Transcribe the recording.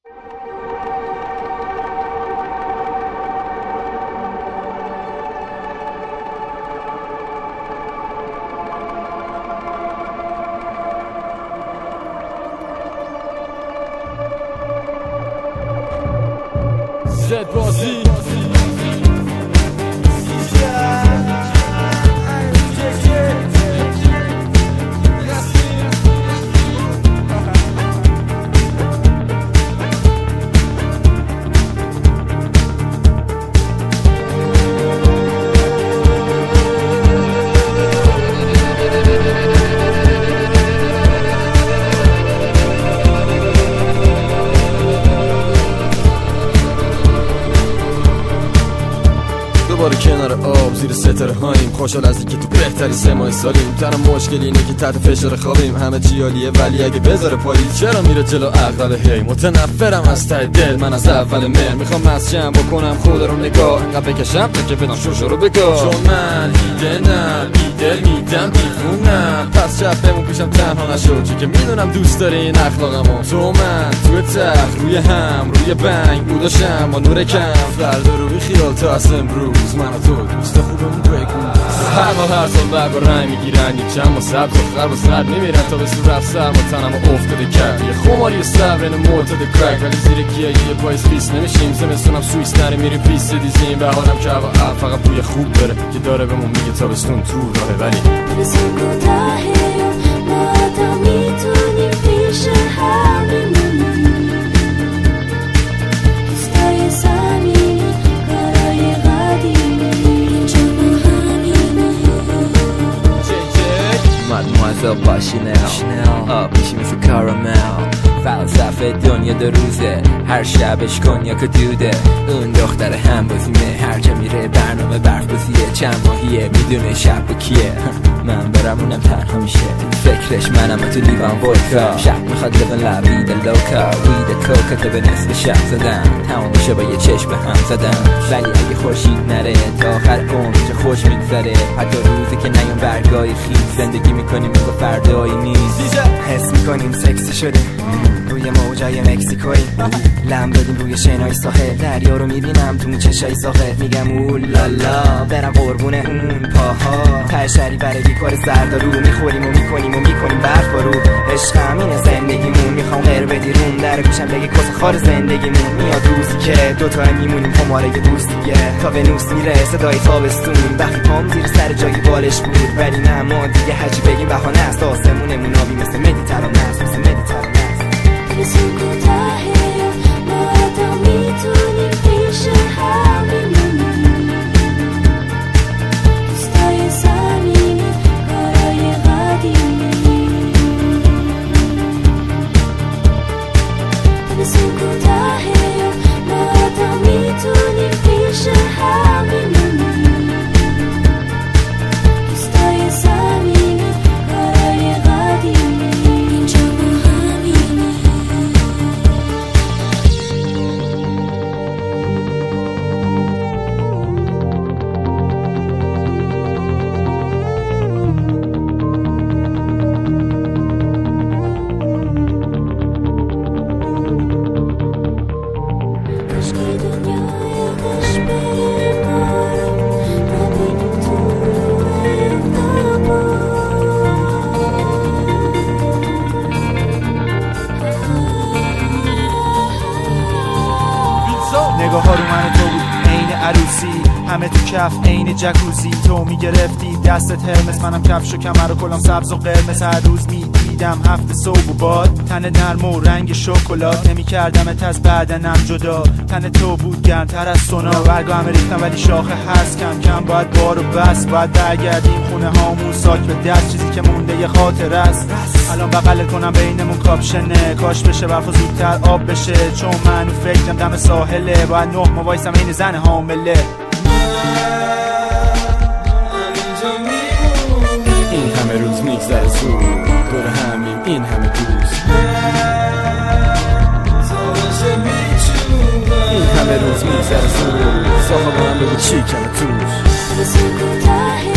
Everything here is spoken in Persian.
زد بازی دوباره کنار آب زیر ستاره هاییم، خوشحال از اینکه تو بهتری 3 ماه سالیم. تنها مشکل اینه که تحت فشار خوابیم، همه چی عالیه ولی اگه بذاره پاییز چرا میره جلو عقل؟ هی متنفرم از ته دل، من از اول مهر میخوام مسجم بکنم خدا رو نگاه، انقدر بکشم تا که بدم شروع رو بگاه. چون من ایدنم بیدل میدم بیفونم، پس شب بمون پیشم تنها نشو، چون که میدونم دوست داری این اخلاقمو. تو من توی تخت روی هم روی بنگ بوداشم با نور کم، فردا رو بی خیال تا از امروز من و تو دوست خوبمون بگو. هر ماه هر سال برگ و رنگ میگیرن، یک چند ما سبز و خرب و سرد میمیرن تا به صورت سرما تنمو افتاده کرد. یه خماری صبر اینو معتاد کرک، ولی زیر گیایی یه پاییز خیس نمیشیم. زمستونم سوئیس نری میریم پیست دیزیم، بهارم که هوا فقط بوی خوب داره که داره بهمون میگه تابستون تو راهه. ولی Mademoiselle با شنل میشیم تو کارامل، فلسفه دنیا 2 روزه، هر شبش کنیاک و دوده. اون دختر هم بازیمه، هر جا میره برنامه برف بازیه. چند ماهیه میدونه شب با کیه، من برم اونم تنها میشه. فکرش منم تو لیوان ودکا، شب میخواد لبن لبید لوکا، وید کوکا تا به نصف شب زدن، تمام میشه با یه چشم به هم زدن. ولی اگه خورشید نره تا آخر عمر چه خوش میگذره، حتی روزی که نیام برگای خیز زندگی میکنیم با فردایی نیست. حس میکنیم سکسی شده روی موجای مکزیکویی، لم دادیم روی شنای ساحل، دریا رو میبینم تو چشای ساحل، میگم اولالا برم قربونه اون پاها. ته شری برای بیکار زردارو میخوریم و میکنیم برف بارو. عشقم اینه زندگیمون، میخوام غیر بدی روم در گوشم بگی کس خار زندگیمون. میاد روزی که دوتا میمونیم خماره یه دوست دیگه، تا ونوس میره صدای تابستون. وقتی پام زیر سر جایی بالش بود، ولی نه ما دیگه هرچی بگیم بهانه است. آسمونمون آبی مثل مدیترانه است، مثل مدیترانه است. نگاه ها رو من و تو بود عین عروسی، همه تو کف عین جکوزی. تو میگرفتی دستت هرمس، منم کفش و کمر و کلام سبز و قرمز. هر روز میدیدم هفت صبح و باد، تن نرم و رنگ شکلات. نمیکردمت از بدنم جدا، تن تو بود گرمتر از سونا. برگا همه ریختم ولی شاخه هست، کم کم باید بارو بس. باید برگردیم خونه هامون ساک به دست، چیزی که مونده یه خاطر است. الان بغلت کنم بینمون کاپشنه، کاش بشه برف و زودتر آب بشه. چون من فکرم دم ساحله، باید 9 ماه وایسم این زن حامله. این همه روز میگذره زود، دور همیم این همه دوست. این همه روز میگذره زود، صاحب من بگو چی کمه توش.